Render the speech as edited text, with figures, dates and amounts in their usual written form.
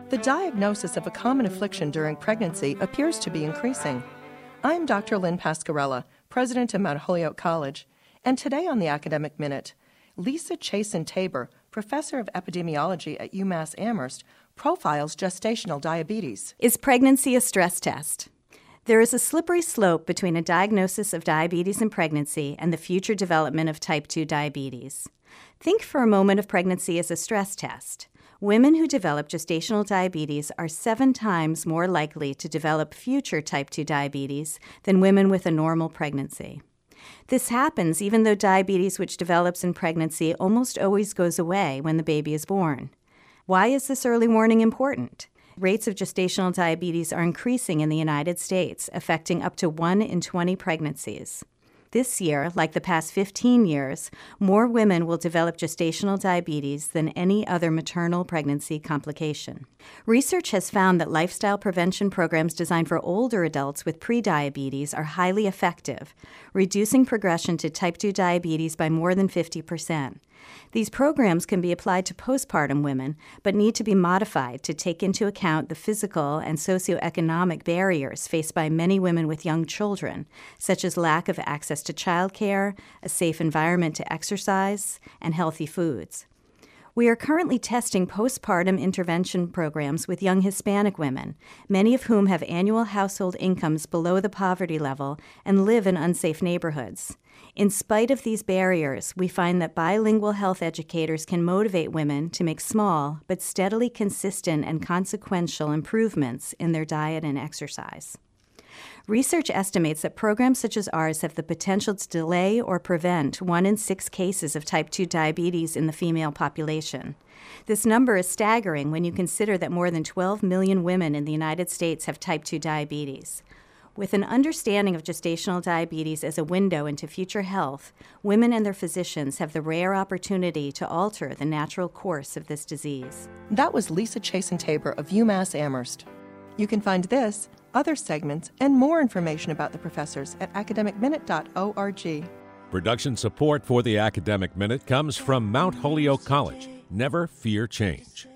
The diagnosis of a common affliction during pregnancy appears to be increasing. I'm Dr. Lynn Pasquarella, president of Mount Holyoke College, and today on the Academic Minute, Lisa Chasin-Tabor, professor of epidemiology at UMass Amherst, profiles gestational diabetes. Is pregnancy a stress test? There is a slippery slope between a diagnosis of diabetes in pregnancy and the future development of type 2 diabetes. Think for a moment of pregnancy as a stress test. Women who develop gestational diabetes are 7 times more likely to develop future type 2 diabetes than women with a normal pregnancy. This happens even though diabetes which develops in pregnancy almost always goes away when the baby is born. Why is this early warning important? Rates of gestational diabetes are increasing in the United States, affecting up to 1 in 20 pregnancies. This year, like the past 15 years, more women will develop gestational diabetes than any other maternal pregnancy complication. Research has found that lifestyle prevention programs designed for older adults with prediabetes are highly effective, reducing progression to type 2 diabetes by more than 50%. These programs can be applied to postpartum women, but need to be modified to take into account the physical and socioeconomic barriers faced by many women with young children, such as lack of access to childcare, a safe environment to exercise, and healthy foods. We are currently testing postpartum intervention programs with young Hispanic women, many of whom have annual household incomes below the poverty level and live in unsafe neighborhoods. In spite of these barriers, we find that bilingual health educators can motivate women to make small but steadily consistent and consequential improvements in their diet and exercise. Research estimates that programs such as ours have the potential to delay or prevent 1 in 6 cases of type 2 diabetes in the female population. This number is staggering when you consider that more than 12 million women in the United States have type 2 diabetes. With an understanding of gestational diabetes as a window into future health, women and their physicians have the rare opportunity to alter the natural course of this disease. That was Lisa Chasin-Tabor of UMass Amherst. You can find this, other segments, and more information about the professors at academicminute.org. Production support for the Academic Minute comes from Mount Holyoke College. Never fear change.